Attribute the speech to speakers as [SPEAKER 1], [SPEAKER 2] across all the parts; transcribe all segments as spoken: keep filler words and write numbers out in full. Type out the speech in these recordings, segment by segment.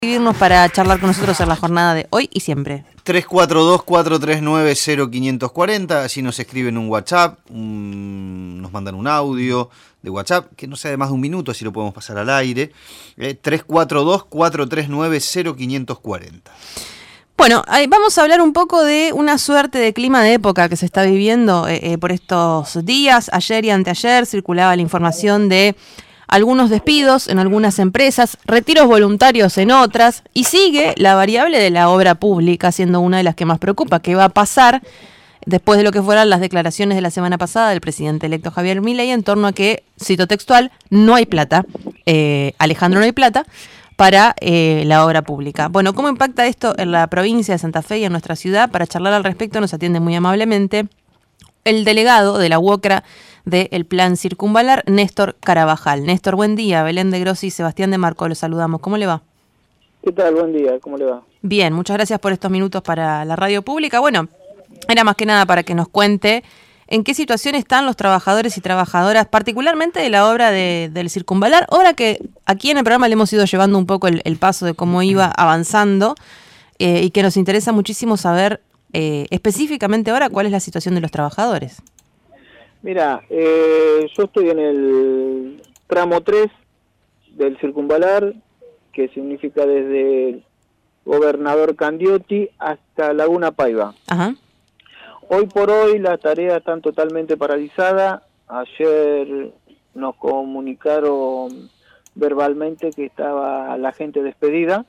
[SPEAKER 1] Escribirnos para charlar con nosotros en la jornada de hoy y siempre.
[SPEAKER 2] tres cuatro dos, cuatro tres nueve, cero cinco cuatro cero, allí nos escriben un WhatsApp, un, nos mandan un audio de WhatsApp, que no sea de más de un minuto, así lo podemos pasar al aire, eh, tres cuatro dos, cuatro tres nueve, cero cinco cuatro cero.
[SPEAKER 1] Bueno, vamos a hablar un poco de una suerte de clima de época que se está viviendo eh, eh, por estos días. Ayer y anteayer circulaba la información de algunos despidos en algunas empresas, retiros voluntarios en otras, y sigue la variable de la obra pública siendo una de las que más preocupa. ¿Qué va a pasar después de lo que fueran las declaraciones de la semana pasada del presidente electo Javier Milei en torno a que, cito textual, no hay plata, eh, Alejandro, no hay plata para eh, la obra pública? Bueno, ¿cómo impacta esto en la provincia de Santa Fe y en nuestra ciudad? Para charlar al respecto nos atiende muy amablemente el delegado de la UOCRA del Plan Circunvalar, Néstor Carabajal. Néstor, buen día. Belén de Grossi y Sebastián de Marco, los saludamos. ¿Cómo le va?
[SPEAKER 3] ¿Qué tal? Buen día. ¿Cómo le va?
[SPEAKER 1] Bien, muchas gracias por estos minutos para la radio pública. Bueno, era más que nada para que nos cuente en qué situación están los trabajadores y trabajadoras, particularmente de la obra de, del Circunvalar, obra que aquí en el programa le hemos ido llevando un poco el, el paso de cómo iba avanzando eh, y que nos interesa muchísimo saber eh, específicamente ahora cuál es la situación de los trabajadores.
[SPEAKER 3] Mira, eh, yo estoy en el tramo tres del Circunvalar, que significa desde Gobernador Candioti hasta Laguna Paiva.
[SPEAKER 1] Ajá.
[SPEAKER 3] Hoy por hoy las tareas están totalmente paralizadas. Ayer nos comunicaron verbalmente que estaba la gente despedida.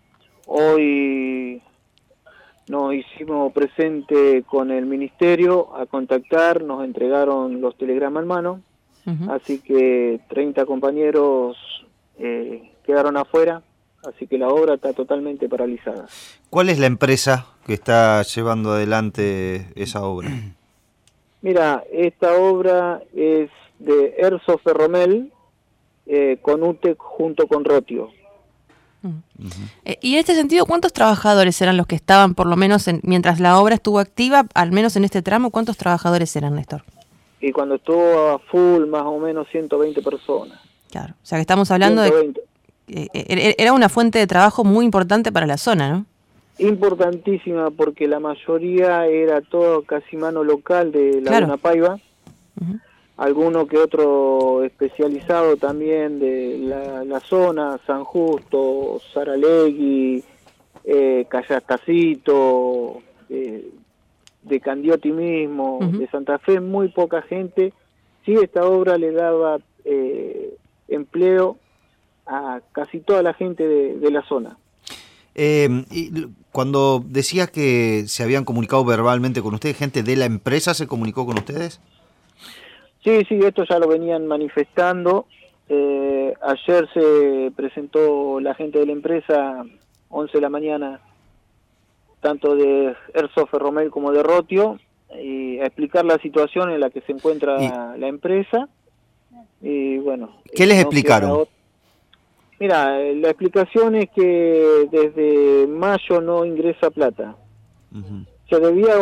[SPEAKER 3] Hoy nos hicimos presente con el ministerio a contactar, nos entregaron los telegramas en mano, uh-huh. Así que treinta compañeros eh, quedaron afuera, así que la obra está totalmente paralizada.
[SPEAKER 2] ¿Cuál es la empresa que está llevando adelante esa obra?
[SPEAKER 3] Mira, esta obra es de Erso Ferromel, eh, con U T E C junto con Rotio.
[SPEAKER 1] Uh-huh. Eh, y en este sentido, ¿cuántos trabajadores eran los que estaban, por lo menos en, mientras la obra estuvo activa, al menos en este tramo? ¿Cuántos trabajadores eran, Néstor?
[SPEAKER 3] Y cuando estuvo a full, más o menos ciento veinte personas.
[SPEAKER 1] Claro, o sea que estamos hablando ciento veinte. de... Eh, era una fuente de trabajo muy importante para la zona, ¿no?
[SPEAKER 3] Importantísima, porque la mayoría era todo casi mano local de Laguna claro. Paiva. Uh-huh. Alguno que otro especializado también de la, la zona, San Justo, Saralegui, eh, Callastacito, eh, de Candioti mismo, uh-huh. de Santa Fe, muy poca gente. Sí, esta obra le daba eh, empleo a casi toda la gente de, de la zona.
[SPEAKER 2] Eh, y cuando decías que se habían comunicado verbalmente con ustedes, ¿gente de la empresa se comunicó con ustedes?
[SPEAKER 3] Sí, sí, esto ya lo venían manifestando. Eh, ayer se presentó la gente de la empresa, once de la mañana, tanto de Erso Ferromel como de Rotio, y a explicar la situación en la que se encuentra y, la empresa. Y bueno,
[SPEAKER 2] ¿qué les no explicaron?
[SPEAKER 3] Mira, la explicación es que desde mayo no ingresa plata. Uh-huh. Se debía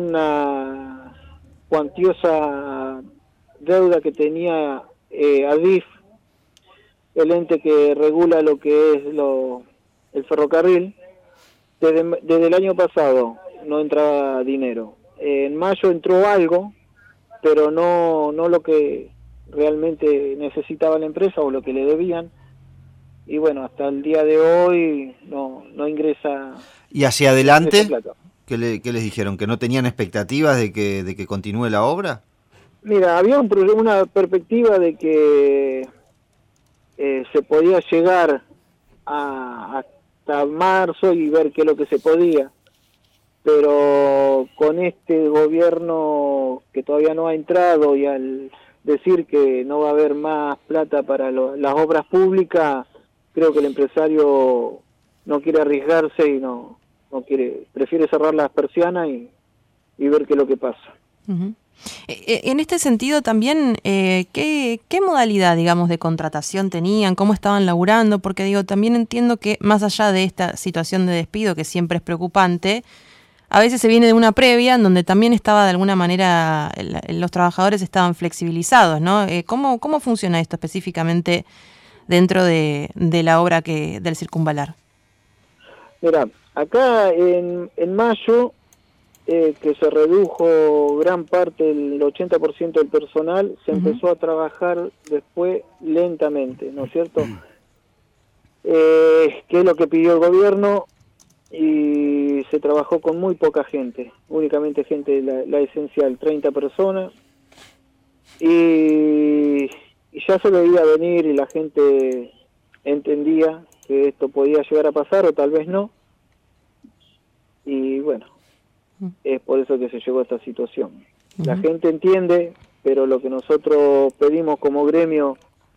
[SPEAKER 3] una cuantiosa deuda que tenía eh, ADIF, el ente que regula lo que es lo, el ferrocarril. Desde, desde el año pasado no entraba dinero. Eh, en mayo entró algo, pero no, no lo que realmente necesitaba la empresa o lo que le debían. Y bueno, hasta el día de hoy no, no ingresa.
[SPEAKER 2] ¿Y hacia adelante? ¿Qué, le, ¿Qué les dijeron? ¿Que no tenían expectativas de que, de que continúe la obra?
[SPEAKER 3] Mira, había un, una perspectiva de que eh, se podía llegar a, hasta marzo y ver qué es lo que se podía, pero con este gobierno que todavía no ha entrado y al decir que no va a haber más plata para lo, las obras públicas, creo que el empresario no quiere arriesgarse y no, no quiere, prefiere cerrar las persianas y, y ver qué es lo que pasa.
[SPEAKER 1] Uh-huh. En este sentido también, eh, ¿qué, ¿qué modalidad, digamos, de contratación tenían? ¿Cómo estaban laburando? Porque digo, también entiendo que más allá de esta situación de despido, que siempre es preocupante, a veces se viene de una previa en donde también estaba de alguna manera, los trabajadores estaban flexibilizados, ¿no? Eh, ¿cómo, ¿Cómo funciona esto específicamente dentro de, de la obra que del Circunvalar?
[SPEAKER 3] Mira, acá en, en mayo, eh, que se redujo gran parte, el ochenta por ciento del personal, se uh-huh. empezó a trabajar después lentamente, ¿no es cierto? Eh, que es lo que pidió el gobierno, y se trabajó con muy poca gente, únicamente gente, la, la esencial, treinta personas, y, y ya se veía venir y la gente entendía que esto podía llegar a pasar o tal vez no, y bueno, es por eso que se llegó a esta situación. Uh-huh. La gente entiende, pero lo que nosotros pedimos como gremio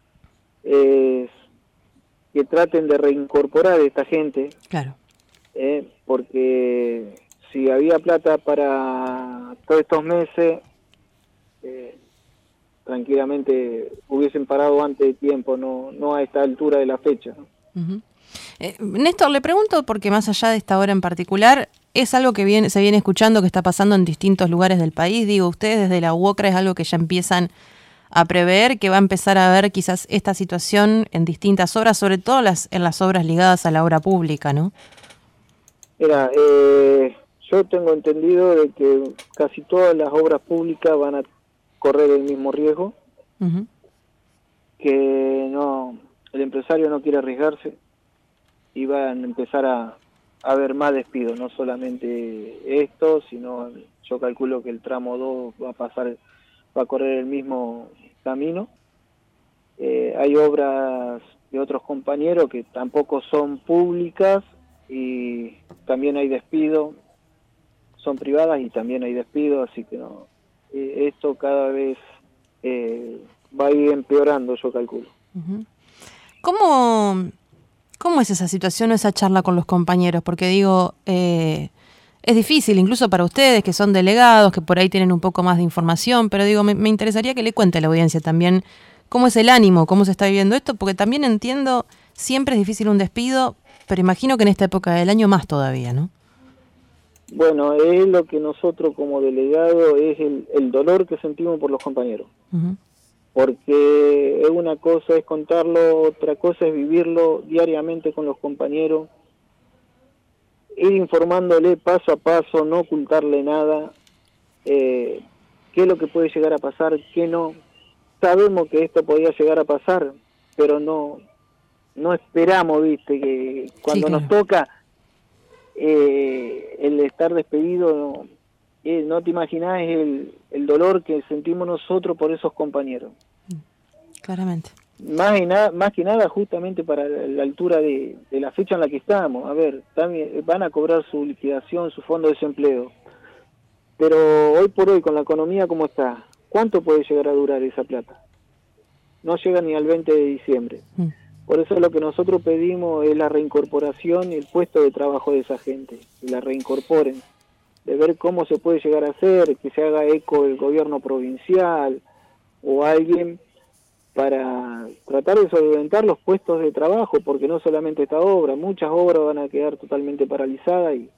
[SPEAKER 3] es que traten de reincorporar a esta gente,
[SPEAKER 1] claro,
[SPEAKER 3] eh, porque si había plata para todos estos meses, eh, tranquilamente hubiesen parado antes de tiempo, no, no a esta altura de la fecha, ¿no?
[SPEAKER 1] Uh-huh. Eh, Néstor, le pregunto porque más allá de esta hora en particular, es algo que viene, se viene escuchando que está pasando en distintos lugares del país. Digo, ustedes desde la U O C R A es algo que ya empiezan a prever, que va a empezar a ver quizás esta situación en distintas obras, sobre todo las, en las obras ligadas a la obra pública, ¿no?
[SPEAKER 3] Mira, eh, yo tengo entendido de que casi todas las obras públicas van a correr el mismo riesgo, uh-huh. que no, el empresario no quiere arriesgarse y van a empezar a, a haber más despidos, no solamente esto, sino yo calculo que el tramo dos va a pasar, va a correr el mismo camino. Eh, hay obras de otros compañeros que tampoco son públicas y también hay despido, son privadas y también hay despido, así que no, eh, esto cada vez eh, va a ir empeorando, yo calculo.
[SPEAKER 1] Uh-huh. ¿Cómo, ¿Cómo es esa situación o esa charla con los compañeros? Porque digo, eh, es difícil incluso para ustedes que son delegados, que por ahí tienen un poco más de información, pero digo, me, me interesaría que le cuente a la audiencia también cómo es el ánimo, cómo se está viviendo esto, porque también entiendo, siempre es difícil un despido, pero imagino que en esta época del año más todavía, ¿no?
[SPEAKER 3] Bueno, es lo que nosotros como delegados, es el, el dolor que sentimos por los compañeros. Uh-huh. Porque es una cosa es contarlo, otra cosa es vivirlo diariamente con los compañeros, ir informándole paso a paso, no ocultarle nada, eh, qué es lo que puede llegar a pasar, qué no. Sabemos que esto podía llegar a pasar, pero no no esperamos, viste, que cuando sí, claro. nos toca eh, el estar despedido, no, eh, no te imaginás el, el dolor que sentimos nosotros por esos compañeros.
[SPEAKER 1] Claramente.
[SPEAKER 3] Más, y nada, más que nada justamente para la altura de, de la fecha en la que estamos. A ver, también van a cobrar su liquidación, su fondo de desempleo. Pero hoy por hoy, con la economía como está, ¿cuánto puede llegar a durar esa plata? No llega ni al veinte de diciembre. Mm. Por eso lo que nosotros pedimos es la reincorporación y el puesto de trabajo de esa gente, que la reincorporen, de ver cómo se puede llegar a hacer, que se haga eco el gobierno provincial o alguien para tratar de solventar los puestos de trabajo, porque no solamente esta obra, muchas obras van a quedar totalmente paralizadas y,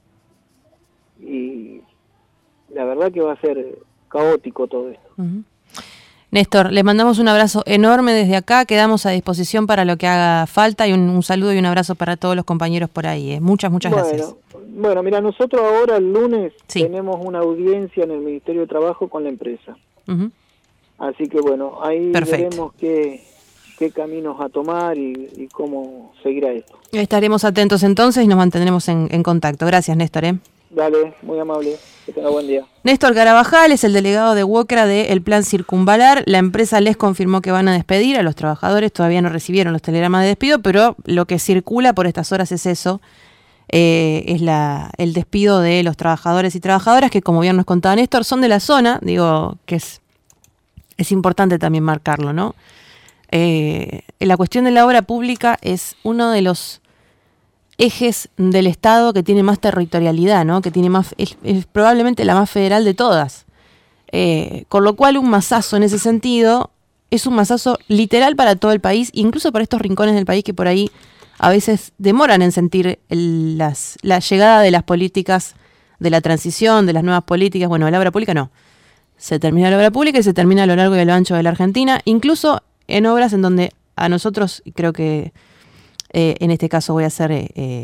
[SPEAKER 3] y la verdad que va a ser caótico todo esto.
[SPEAKER 1] Uh-huh. Néstor, le mandamos un abrazo enorme desde acá, quedamos a disposición para lo que haga falta y un, un saludo y un abrazo para todos los compañeros por ahí. ¿eh? Muchas, muchas
[SPEAKER 3] bueno,
[SPEAKER 1] gracias.
[SPEAKER 3] Bueno, mira, nosotros ahora el lunes sí. tenemos una audiencia en el Ministerio de Trabajo con la empresa. Uh-huh. Así que bueno, ahí Perfecto. veremos qué, qué caminos a tomar y, y cómo seguirá esto.
[SPEAKER 1] Estaremos atentos entonces y nos mantendremos en, en contacto. Gracias, Néstor. ¿eh?
[SPEAKER 3] Dale, muy amable. Que tenga buen día.
[SPEAKER 1] Néstor Carabajal es el delegado de U O C R A del Plan Circunvalar. La empresa les confirmó que van a despedir a los trabajadores. Todavía no recibieron los telegramas de despido, pero lo que circula por estas horas es eso. Eh, es la, el despido de los trabajadores y trabajadoras que, como bien nos contaba Néstor, son de la zona. Digo que es, es importante también marcarlo, ¿no? Eh, la cuestión de la obra pública es uno de los ejes del Estado que tiene más territorialidad, ¿no? Que tiene más, es, es probablemente la más federal de todas. Eh, con lo cual un mazazo en ese sentido es un mazazo literal para todo el país, incluso para estos rincones del país que por ahí a veces demoran en sentir el, las, la llegada de las políticas, de la transición, de las nuevas políticas. Bueno, la obra pública no. Se termina la obra pública y se termina a lo largo y a lo ancho de la Argentina, incluso en obras en donde a nosotros, creo que Eh, en este caso voy a ser eh,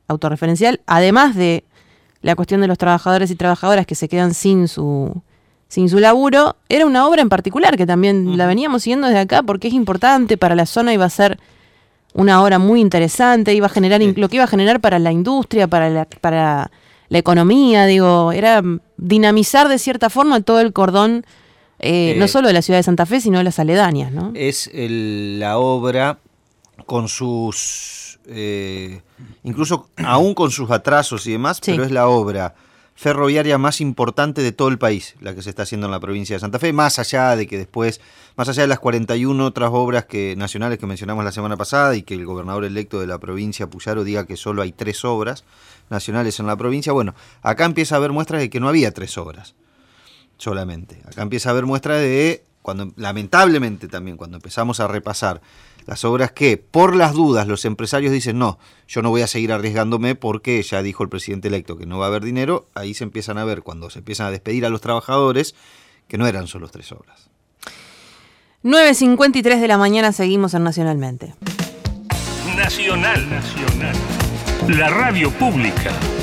[SPEAKER 1] autorreferencial, además de la cuestión de los trabajadores y trabajadoras que se quedan sin su, sin su laburo, era una obra en particular que también uh-huh. la veníamos siguiendo desde acá porque es importante para la zona, iba a ser una obra muy interesante, iba a generar sí. lo que iba a generar para la industria, para la, para la economía, digo, era dinamizar de cierta forma todo el cordón, eh, eh, no solo de la ciudad de Santa Fe, sino de las aledañas, ¿no?
[SPEAKER 2] Es el, la obra con sus, eh, incluso aún con sus atrasos y demás, sí. pero es la obra ferroviaria más importante de todo el país, la que se está haciendo en la provincia de Santa Fe, más allá de que después, más allá de las cuarenta y una otras obras que, nacionales que mencionamos la semana pasada y que el gobernador electo de la provincia, Puyaro, diga que solo hay tres obras nacionales en la provincia, bueno, acá empieza a haber muestras de que no había tres obras solamente. Acá empieza a haber muestras de, cuando lamentablemente también, cuando empezamos a repasar las obras que, por las dudas, los empresarios dicen, no, yo no voy a seguir arriesgándome porque ya dijo el presidente electo que no va a haber dinero, ahí se empiezan a ver, cuando se empiezan a despedir a los trabajadores, que no eran solo tres obras.
[SPEAKER 1] nueve cincuenta y tres de la mañana, seguimos en Nacionalmente.
[SPEAKER 4] Nacional, Nacional. La radio pública.